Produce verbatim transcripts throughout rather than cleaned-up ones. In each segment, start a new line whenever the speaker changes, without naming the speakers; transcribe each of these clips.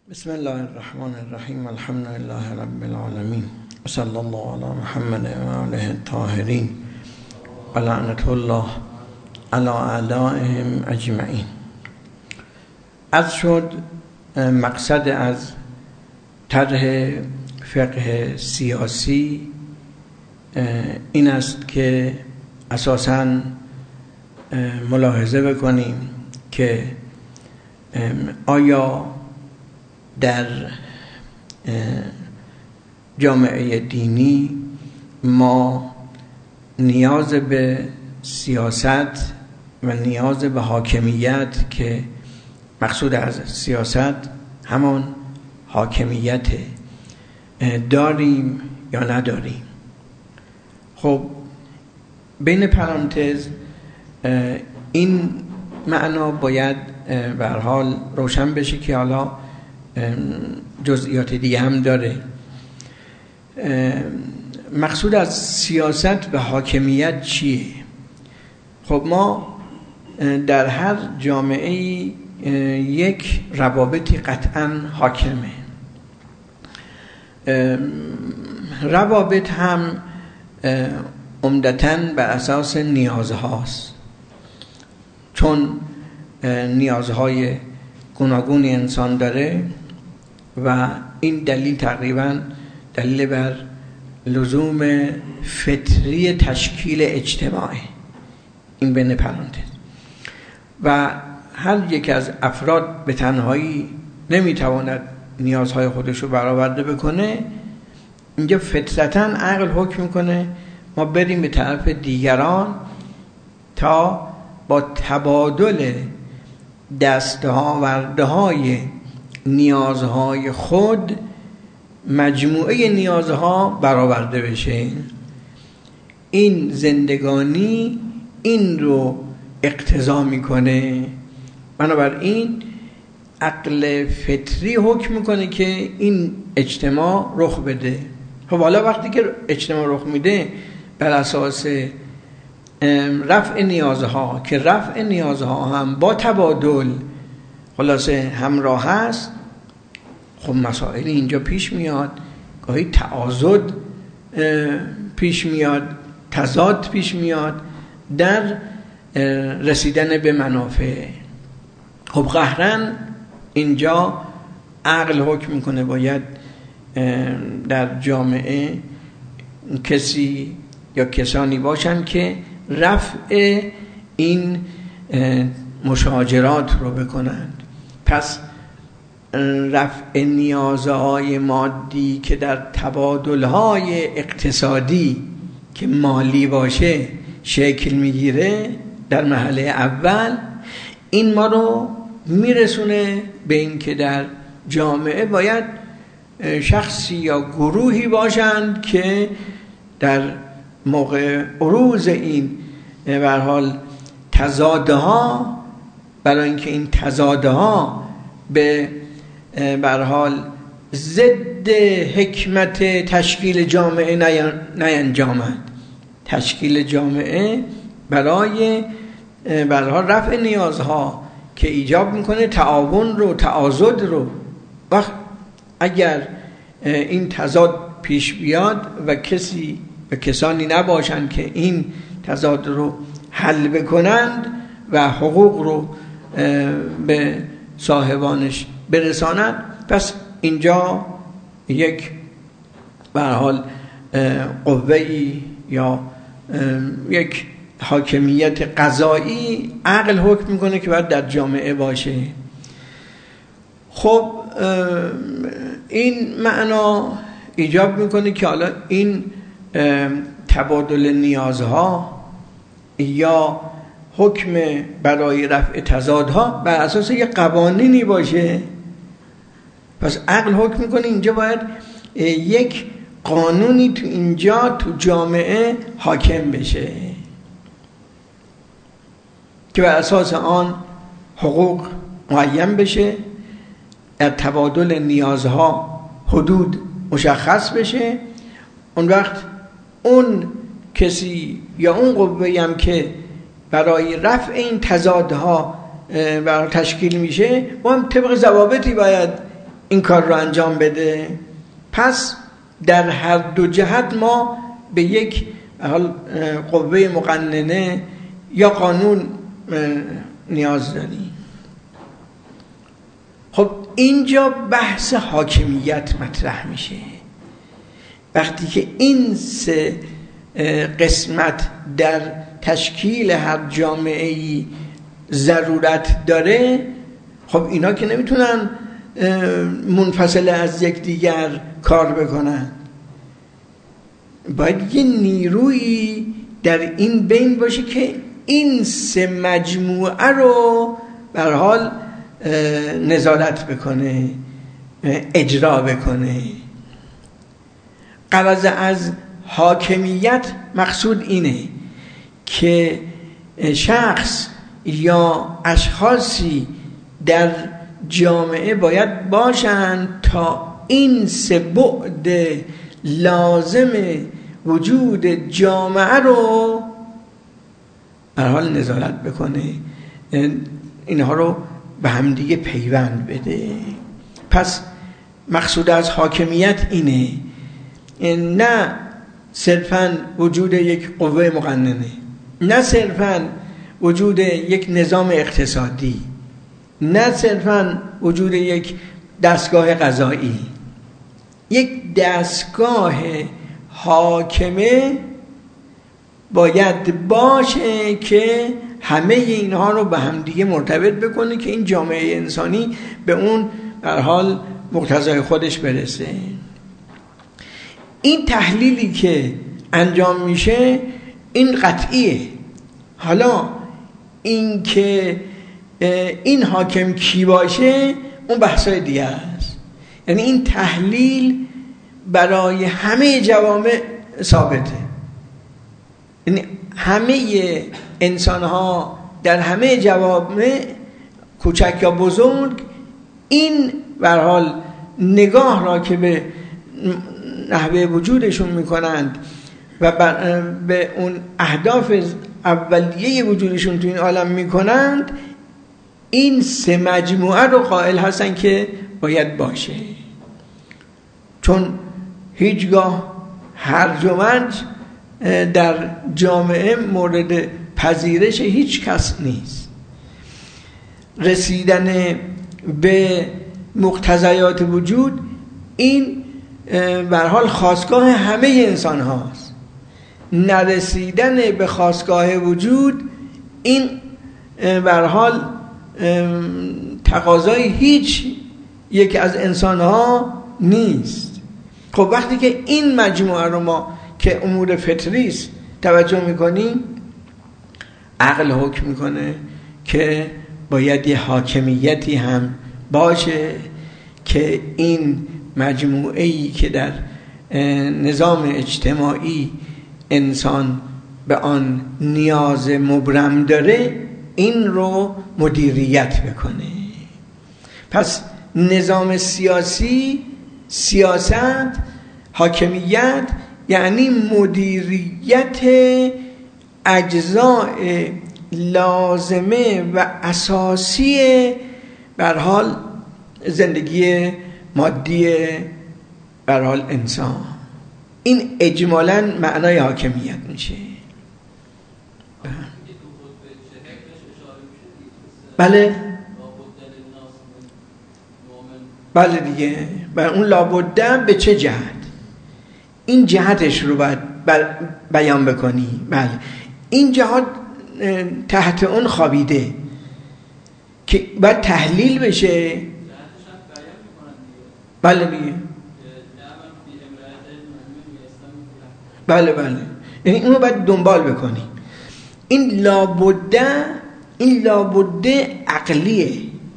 بسم الله الرحمن الرحیم. الحمد لله رب العالمین و صلی الله علی محمد و آله الطاهرین و لعنت الله علی اعدائهم اجمعین. از شد مقصد از طرح فقه سیاسی این است که اساساً ملاحظه بکنیم که آیا در جامعه دینی ما نیاز به سیاست و نیاز به حاکمیت که مقصود از سیاست همان حاکمیت داریم یا نداریم؟ خب بین پرانتز این معنا باید به هر حال روشن بشه که حالا جزئیات دیگه هم داره. مقصود از سیاست و حاکمیت چیه؟ خب ما در هر جامعه یک روابطی قطعا حاکمه. روابط هم عمدتاً بر اساس نیازهاست، چون نیازهای گوناگونی انسان داره و این دلیل تقریباً دلیل بر لزوم فطری تشکیل اجتماعی. این بین پرانتز. و هر یک از افراد به تنهایی نمیتواند نیازهای خودش رو برآورده بکنه. اینجا فطرتاً عقل حکم میکنه ما بریم به طرف دیگران تا با تبادل دستاورده های نیازهای خود مجموعه نیازها برآورده بشه. این زندگانی این رو اقتضا میکنه. بنابراین عقل فطری حکم میکنه که این اجتماع رخ بده. خب حالا وقتی که اجتماع رخ میده بر اساس رفع نیازها که رفع نیازها هم با تبادل خلاصه همراه هست، خب مسائل اینجا پیش میاد. گاهی تعاضد پیش میاد، تضاد پیش میاد در رسیدن به منافع. خب قهرن اینجا عقل حکم میکنه باید در جامعه کسی یا کسانی باشن که رفع این مشاجرات رو بکنند. پس رفع نیازهای مادی که در تبادلهای اقتصادی که مالی باشه شکل میگیره در مرحله اول، این ما رو میرسونه به این که در جامعه باید شخصی یا گروهی باشند که در موقع عروض این به هر حال تضادها، برای اینکه این تضادها به به هر حال ضد حکمت تشکیل جامعه نینجامد. تشکیل جامعه برای به هر حال رفع نیازها که ایجاب میکنه تعاون رو، تعاضد رو. وقت اگر این تضاد پیش بیاد و کسی و کسانی نباشند که این تضاد رو حل بکنند و حقوق رو به صاحبانش برسانند، پس اینجا یک به هر حال قوه‌ای یا یک حاکمیت قضایی عقل حکم میکنه که باید در جامعه باشه. خب این معنا ایجاب میکنه که حالا این تبادل نیازها یا حکم برای رفع تضادها بر اساس یک قوانینی باشه. پس عقل حکم میکنه اینجا باید یک قانونی تو اینجا تو جامعه حاکم بشه که بر اساس آن حقوق معین بشه، در تبادل نیازها حدود مشخص بشه. اون وقت اون کسی یا اون قوه‌ای هم که برای رفع این تضادها برای تشکیل میشه و هم طبق ضوابطی باید این کار رو انجام بده. پس در هر دو جهت ما به یک حال قوه مقننه یا قانون نیاز داریم. خب اینجا بحث حاکمیت مطرح میشه. وقتی که این سه قسمت در تشکیل هر جامعه‌ای ضرورت داره، خب اینا که نمیتونن منفصل از یکدیگر کار بکنن. باید یه نیرویی در این بین باشه که این سه مجموعه رو به هر حال نظارت بکنه، اجرا بکنه. غرض از حاکمیت مقصود اینه که شخص یا اشخاصی در جامعه باید باشند تا این سه بعد لازم وجود جامعه رو به هر حال نظارت بکنه، اینها رو به هم دیگه پیوند بده. پس مقصود از حاکمیت اینه، نه صرفاً وجود یک قوه مقننه، نه صرفاً وجود یک نظام اقتصادی، نه صرفاً وجود یک دستگاه قضایی. یک دستگاه حاکمه باید باشه که همه اینها رو به هم دیگه مرتبط بکنه که این جامعه انسانی به اون در حال مقتضای خودش برسه. این تحلیلی که انجام میشه این قطعیه. حالا این که این حاکم کی باشه اون بحثای دیگه است. یعنی این تحلیل برای همه جوامع ثابته. یعنی همه انسان ها در همه جوامع کوچک یا بزرگ این به هر حال نگاه را که به نحوه وجودشون میکنند و به اون اهداف اولیه وجودشون تو این عالم میکنند، این سه مجموعه رو قائل هستن که باید باشه. چون هیچگاه هرج و مرج در جامعه مورد پذیرش هیچ کس نیست. رسیدن به مقتضیات وجود این به هر حال خواستگاه همه انسان هاست. نرسیدن به خواستگاه وجود این به هر حال تقاضای هیچ یک از انسان ها نیست. خب وقتی که این مجموعه رو ما که امور فطری است توجه میکنیم، عقل حکم میکنه که باید یه حاکمیتی هم باشه که این مجموعه‌ای که در نظام اجتماعی انسان به آن نیاز مبرم داره این رو مدیریت بکنه. پس نظام سیاسی، سیاست، حاکمیت یعنی مدیریت اجزاء لازمه و اساسی به هر حال زندگی مادی به هر حال انسان. این اجمالاً معنای حاکمیت میشه. بله بله دیگه. و اون لابد به چه جهت؟ این جهتش رو باید بیان بکنی. بله این جهت تحت اون خوابیده که باید تحلیل بشه. بله دیگه. بله بله یعنی اینو باید دنبال بکنی. این لابده این لابده عقلیه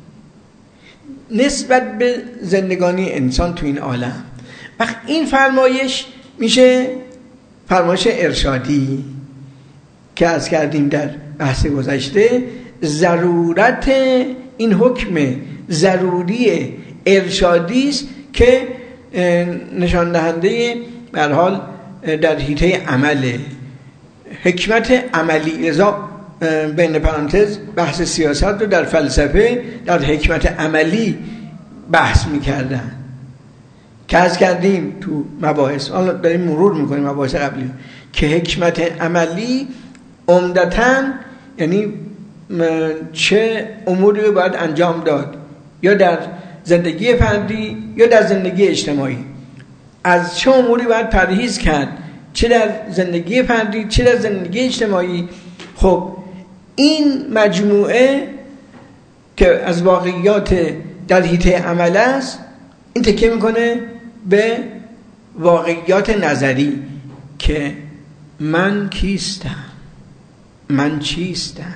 نسبت به زندگانی انسان تو این عالم. وقت این فرمایش میشه فرمایش ارشادی که از کردیم در بحث گذشته. ضرورت این حکم ضروری ارشادی است که نشان دهنده به هر حال در حیطه عمل حکمت عملی. لذا بین پرانتز بحث سیاست رو در فلسفه در حکمت عملی بحث میکردن که از کردیم تو مباحث، حالا داریم مرور میکنیم مباحث قبلی، که حکمت عملی عمدتاً یعنی چه اموری رو باید انجام داد، یا در زندگی فردی یا در زندگی اجتماعی، از چه اموری باید پرهیز کرد، چه در زندگی فردی چه در زندگی اجتماعی. خب این مجموعه که از واقعیات در حیطه عمل است، این تکیه میکنه به واقعیات نظری که من کیستم، من چیستم،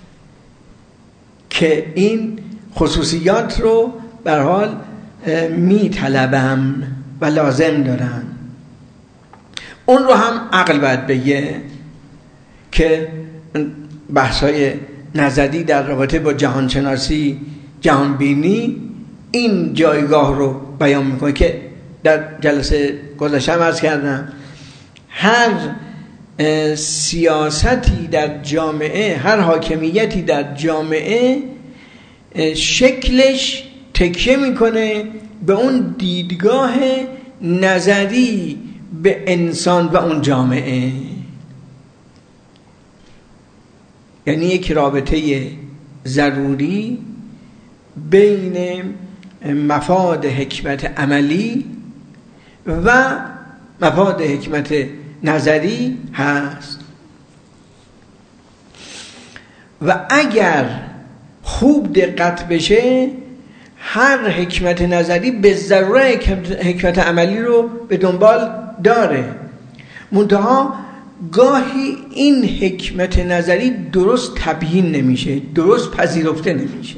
که این خصوصیات رو به هر حال می طلبم و لازم دارم. اون رو هم عقل باید بگه که بحث‌های نظری در رابطه با جهانشناسی، جهانبینی این جایگاه رو بیان میکنه که در جلسه گذشته عرض کردم. هر سیاستی در جامعه، هر حاکمیتی در جامعه شکلش تکیه میکنه به اون دیدگاه نظری به انسان و اون جامعه، یعنی یک رابطه ضروری بین مفاد حکمت عملی و مفاد حکمت نظری هست. و اگر خوب دقت بشه، هر حکمت نظری به ضرورت حکمت عملی رو به دنبال داره، منتها گاهی این حکمت نظری درست تبیین نمیشه، درست پذیرفته نمیشه.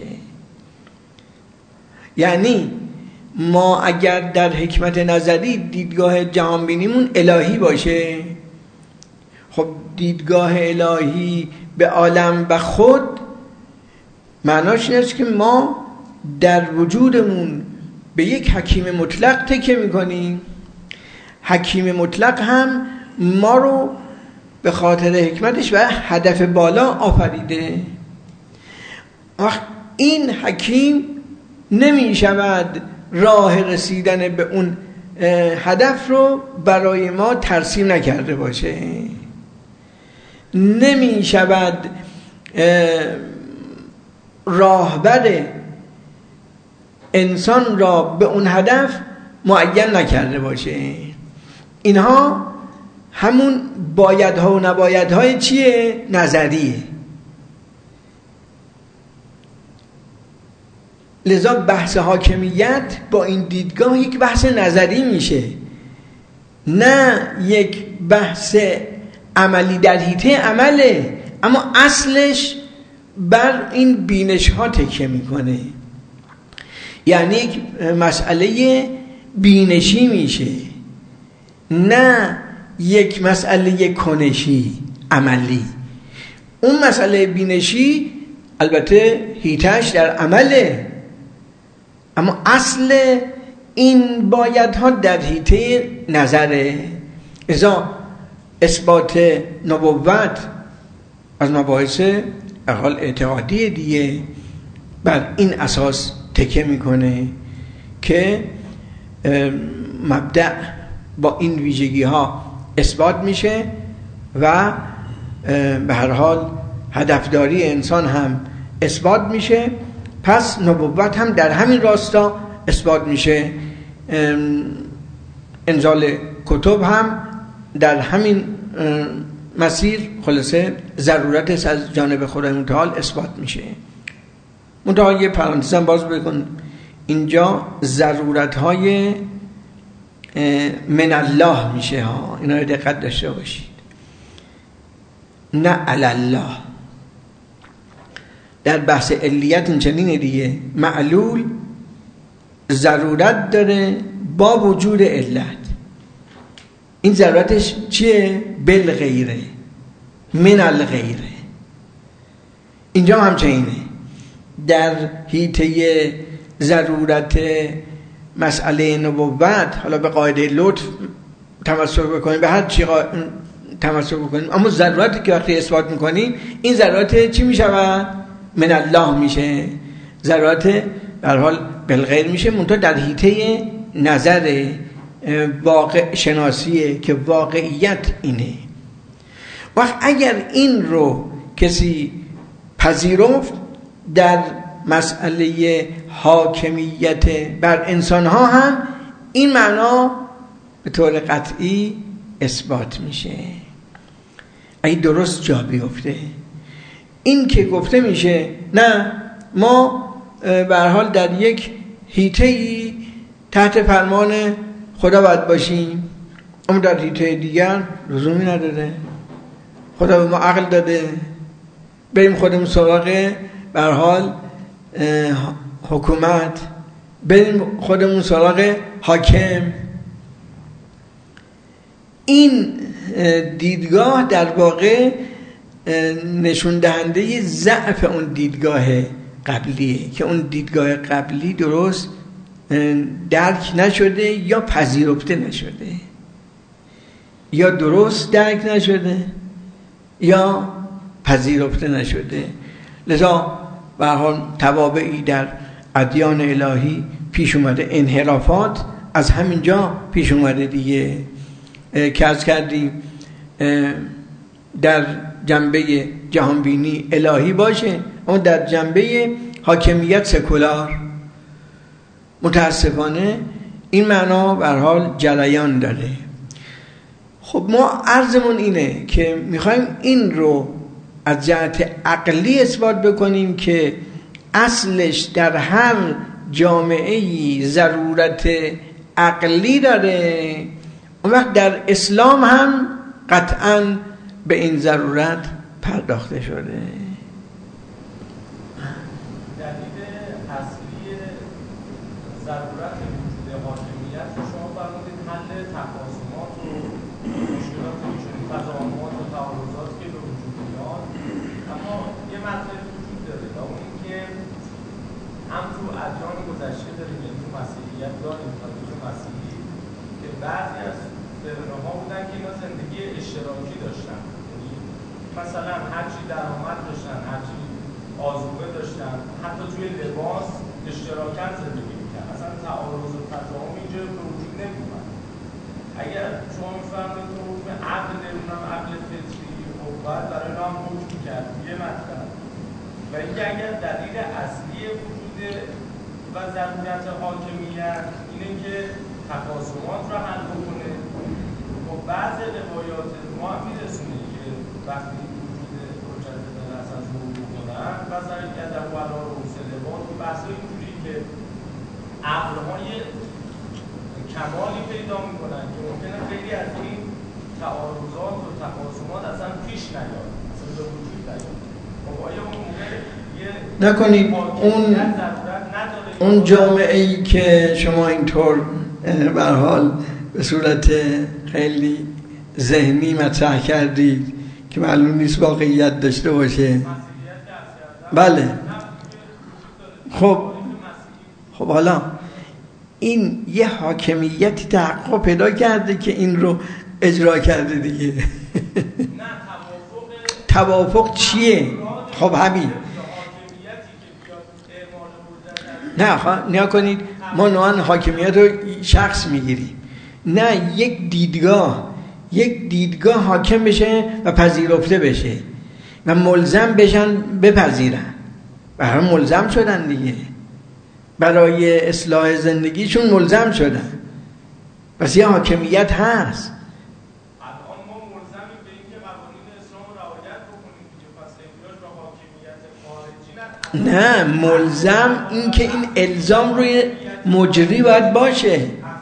یعنی ما اگر در حکمت نظری دیدگاه جهانبینیمون الهی باشه، خب دیدگاه الهی به عالم و خود معناش این است که ما در وجودمون به یک حکیم مطلق تکیه میکنیم. حکیم مطلق هم ما رو به خاطر حکمتش و هدف بالا آفریده. وقت این حکیم نمی شود راه رسیدن به اون هدف رو برای ما ترسیم نکرده باشه، نمی شود راهبر انسان را به اون هدف معین نکرده باشه. اینها همون بایدها و نبایدهای چیه؟ نظریه. لذا بحث حاکمیت با این دیدگاه یک بحث نظری میشه، نه یک بحث عملی در حیطه عمله، اما اصلش بر این بینش ها تکیه میکنه. یعنی یک مسئله بینشی میشه، نه یک مسئله کنشی عملی. اون مسئله بینشی البته حیطه‌اش در عمله، اما اصل این بایدها در حیطه نظره. ازا اثبات نبوت از مباحث احوال اعتقادی دیگه بر این اساس تکیه میکنه که مبدأ با این ویژگی ها اثبات میشه و به هر حال هدفداری انسان هم اثبات میشه. پس نبوت هم در همین راستا اثبات میشه، انزال کتب هم در همین مسیر خلاصه ضرورتش از جانب خدای متعال اثبات میشه. منتها یه پرانتزم باز بکن، اینجا ضرورت های من الله میشه ها، اینا رو دقت داشته باشید، نه علی الله. در بحث علیت این چنینه دیگه، معلول ضرورت داره با وجود علت. این ضرورتش چیه؟ بالغیره، من الغیره. اینجا هم همچنینه. در حیطه ضرورت مسئله نبوت، حالا به قاعده لطف تمسک بکنیم، به هر چی تمسک بکنیم، اما ضرورتی که وقتی اثبات میکنیم، این ضرورت چی میشه؟ من الله میشه. ضرورت به هر حال بالغیر میشه، منتها در حیطه نظر واقع شناسیه که واقعیت اینه. وقت اگر این رو کسی پذیرفت در مسئله حاکمیت بر انسانها هم این معنا به طور قطعی اثبات میشه. اگه درست جا بیفته این که گفته میشه نه ما به هر حال در یک حیطه‌ای تحت فرمان خدا باید باشیم، اما در حیطه دیگر لزومی نداره، خدا به ما عقل داده، بریم خودمون سراغ به هر حال حکومت، بریم خودمون سراغ حاکم. این دیدگاه در واقع نشون دهنده ضعف اون دیدگاه قبلیه که اون دیدگاه قبلی درست درک نشده یا پذیرفته نشده، یا درست درک نشده یا پذیرفته نشده. لذا به هر حال توابعی در ادیان الهی پیش اومده، انحرافات از همینجا پیش اومده دیگه که از کردیم در جنبه جهانبینی الهی باشه، اما در جنبه حاکمیت سکولار متاسفانه این معنا به هر حال جریان داره. خب ما عرضمون اینه که میخوایم این رو از جهت عقلی اثبات بکنیم که اصلش در هر جامعه‌ای ضرورت عقلی داره، اون وقت در اسلام هم قطعاً به این ضرورت پرداخته شده.
ضرورت وجود حاکمیت رو شما فرمودید حل تقاسمات و مشکلات میشونید تضامنات و تعارضات که به وجود میاد، اما یه مطلب وجود داره و اون این که هم تو ادیان گذشته داریم، یعنی تو مسیحیت داریم، تو مسیحی که بعضی از فرقه‌ها بودن که اینا زندگی اشتراکی داشتن، یعنی مثلا هرچی درآمد داشتن، هرچی آذوقه داشتن، حتی توی لباس اشتراکاً زندگی می‌کردن، اصلا تعارض و تضاد اینجا به وجود نمی‌اومد. اگر شما می‌فرمایید تو حکم عقل اونم عقل فطری خب باید برای اینا هم حکم می‌کرد یه مطلب، و اینکه اگر دلیل اصلی وجود و ضرورت حاکمیت اینه که تقاسمات رو حل بکنه، خب بعض روایات ما هم می‌رسونه که وقتی وجود حجت دل اصلا ظهور می‌کنن مثلا که در والا و سلبات و بحثای اینجوری که عقل‌های کمالی پیدا می‌کنن که ممکنه خیلی از این تعارضات و تقاسمات اصلا پیش نیاد، اصلا به وجود نیاد. خب آیا اون موقع یه
نکنید اون اون جامعه‌ای که شما اینطور به هر حال به صورت خیلی ذهنی مطرح کردید که معلوم نیست واقعیت داشته باشه، بله خب خب حالا این یه حاکمیتی تحقق پیدا کرده که این رو اجرا کرده دیگه. توافق چیه؟ خب همین نه خب نیا کنید ما نوعا حاکمیت رو شخص میگیریم، نه یک دیدگاه یک دیدگاه حاکم بشه و پذیرفته بشه و ملزم بشن بپذیرن، برای ملزم شدن دیگه، برای اصلاح زندگیشون ملزم شدن، پس یه حاکمیت هست.
الان ما ملزمیم به اینکه قوانین اسلام رو رعایت بکنیم که پس احتیاج به حاکمیت خارجی نداره.
نه ملزم این که این الزام روی مجری باید باشه،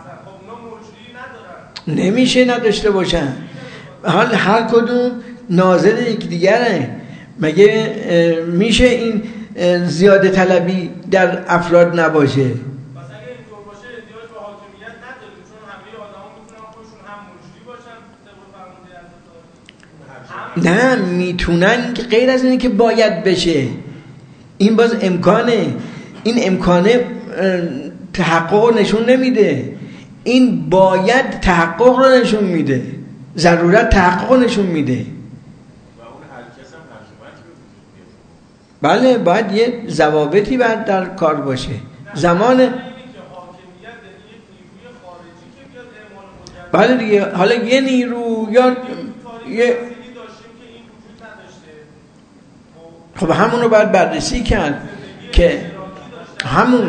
نمیشه نداشته باشن، حال هر کدوم ناظر یک دیگره، مگه میشه این زیاده طلبی در افراد نباشه؟
مثلا اگه اینطور باشه احتیاج به حاکمیت نداریم، چون همه آدما میتونن خودشون هم مجری باشن طبق فرموده
نه میتونن که غیر از اینه که باید بشه، این باز امکانه، این امکانه تحقق نشون نمیده، این باید تحقق رو نشون میده، ضرورت تحقق نشون میده. بله باید یه ضوابطی باید در کار باشه. زمان بله دیگه، حالا یه نیرو یا یه خب همون رو باید بررسی کرد که همون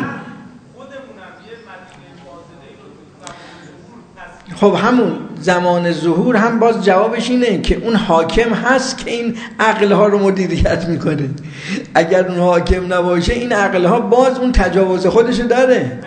خب همون زمان ظهور هم باز جوابش اینه که اون حاکم هست که این عقلها رو مدیریت میکنه. اگر اون حاکم نباشه این عقلها باز اون تجاوز خودشو داره.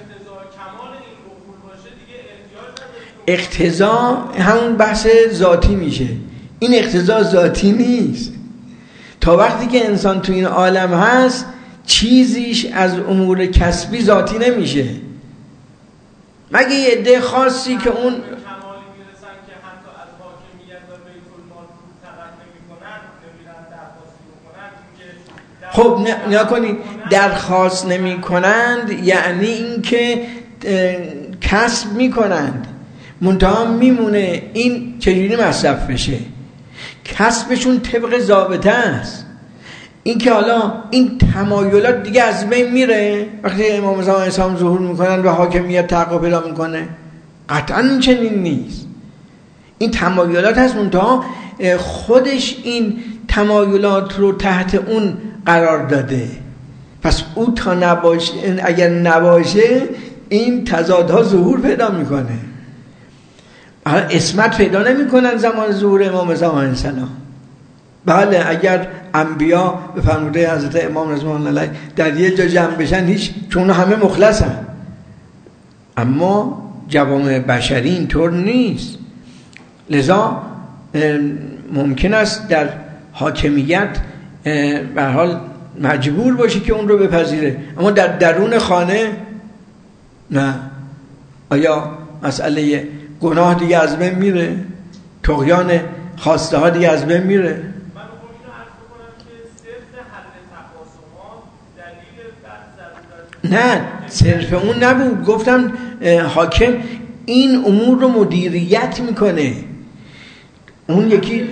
اقتضا همون بحث ذاتی میشه، این اقتضا ذاتی نیست. تا وقتی که انسان تو این عالم هست چیزیش از امور کسبی ذاتی نمیشه، مگه یه عده خاصی که اون خب نیا کنید درخواست نمی کنند، یعنی اینکه کسب می کنند منتها میمونه این چجوری مصرف بشه. کسبشون طبق ضابطه است. این که حالا این تمایلات دیگه از بین میره وقتی امام زمان اسلام ظهور میکنن و حاکمیت تحقق پیدا میکنه؟ قطعا چنین نیست. این تمایلات هست منتها خودش این تمایلات رو تحت اون قرار داده. پس او تا نباشه، اگر نباشه این تضادها ظهور پیدا میکنه. اسمت پیدا نمیکنن زمان ظهور امام زمان السلام. بله اگر انبیا به فرموده حضرت امام رضوان الله علیه در یه جا جمع بشن هیچ، چون همه مخلصن، اما جوامع بشری اینطور نیست. لذا ممکن است در حاکمیت به هر حال مجبور باشه که اون رو بپذیره، اما در درون خانه نه. آیا مسئله گناه دیگه از بین میره؟ طغیان خواسته ها دیگه از بین میره؟ نه صرف اون نبود، گفتم حاکم این امور رو مدیریت میکنه. اون یکی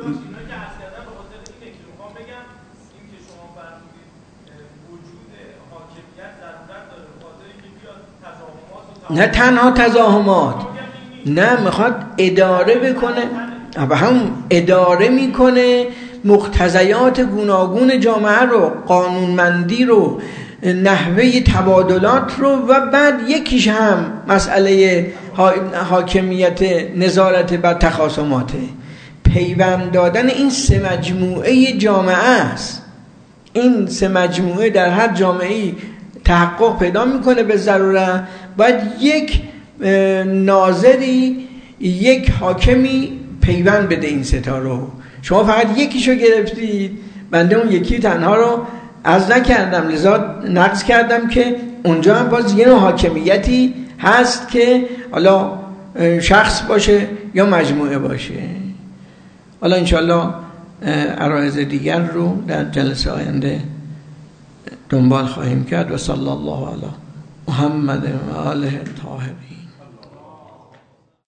نه تنها تزاحمات، نه میخواد اداره بکنه و هم اداره میکنه مقتضیات گوناگون جامعه رو، قانونمندی رو، نحوه تبادلات رو، و بعد یکیش هم مسئله حاکمیت نظارت بر تخاصماته. پیوند دادن این سه مجموعه جامعه است. این سه مجموعه در هر جامعه‌ای تحقق پیدا میکنه به ضرورت. باید یک ناظری، یک حاکمی پیوند بده این ستا رو. شما فقط یکیشو گرفتید، بنده اون یکی تنها رو عرض نکردم، لذا نقص کردم که اونجا هم باز یه نوع حاکمیتی هست که حالا شخص باشه یا مجموعه باشه. حالا انشالله عرایض دیگر رو در جلسه آینده دنبال خواهیم کرد. و صلی الله علی محمد و آله الطاهرین.